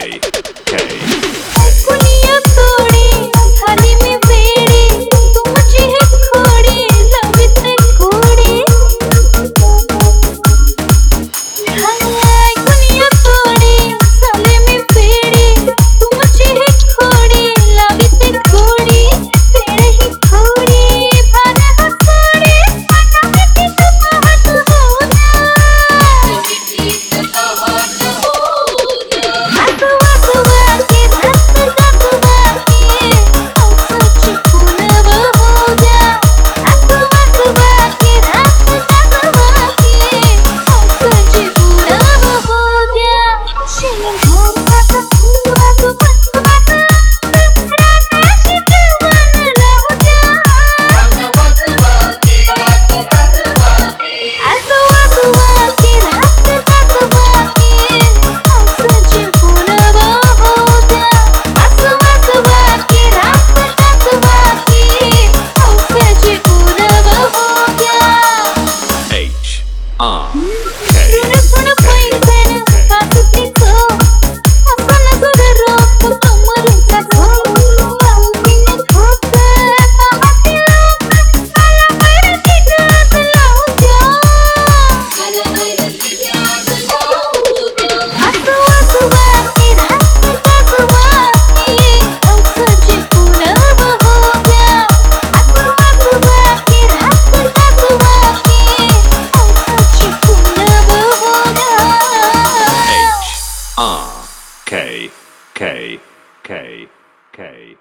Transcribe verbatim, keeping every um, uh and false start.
K, K. कुनिया तोड़ी थाली में बेड़ी तू मुझे है खोड़ी लवित खोड़ी हाय कुनिया तोड़ी थाली में बेड़ी तू मुझे है खोड़ी लवित खोड़ी तेरे ही खोड़ी भाने हंसोड़ी मना में किस बात हो जा आसु आसु आके धक धक बाकी सच पुनव हो जा आसु आसु आके धक धक बाकी सच पुनव हो जा शिव घोर का सुवा तू बस राना शिव मन रह जा आसु आसु आके धक धक बाकी सच पुनव हो जा आसु आसु आके धक धक बाकी सच पुनव हो जा H, R, K. सुन सुन पैंसन काटती को हसन सुधरो कमर का को लाउकिन खोत कामती लोक काला मेरा की जात लाओ जा काला मेरा की जात लाओ जा आसु आसु आके धक धक बाकी सच पुनव हो जा आसु आसु आके धक धक बाकी सच पुनव हो जा H, R, K, K, K, K.